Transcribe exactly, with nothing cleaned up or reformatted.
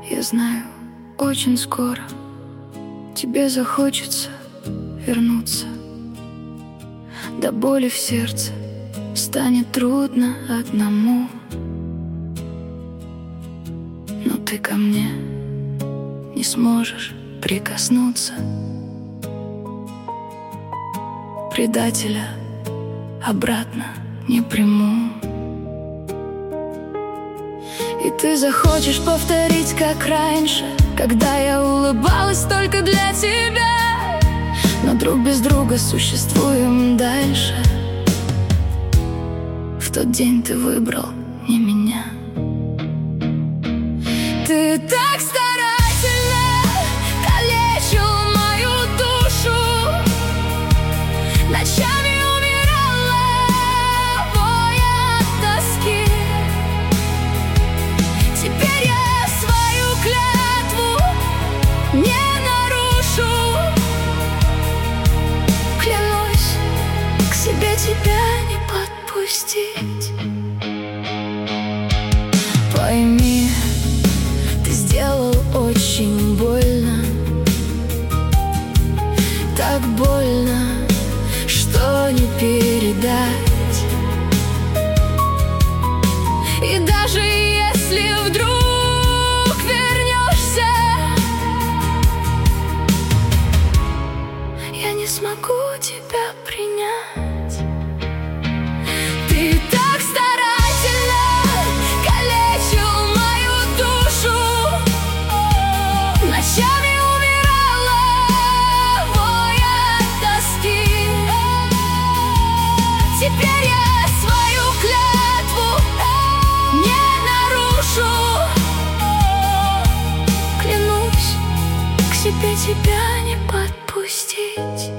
Я знаю, очень скоро тебе захочется вернуться. До боли в сердце станет трудно одному. Но ты ко мне не сможешь прикоснуться. Предателя обратно не приму. И ты захочешь повторить, как раньше, когда я улыбалась только для тебя. Но друг без друга существуем дальше. В тот день ты выбрал не меня. Ты так старательно калечил мою душу, ночами умирала, воя от тоски. Теперь я свою клятву не нарушу. Клянусь к себе тебя не подпустить. Пойми, ты сделал очень больно. Так больно, что не передать. И даже если вдруг вернешься, я не смогу тебя принять. Ты так старательно калечил мою душу, ночами умирала, воя от тоски. Теперь я свою клятву не нарушу. Клянусь к себе тебя не подпустить.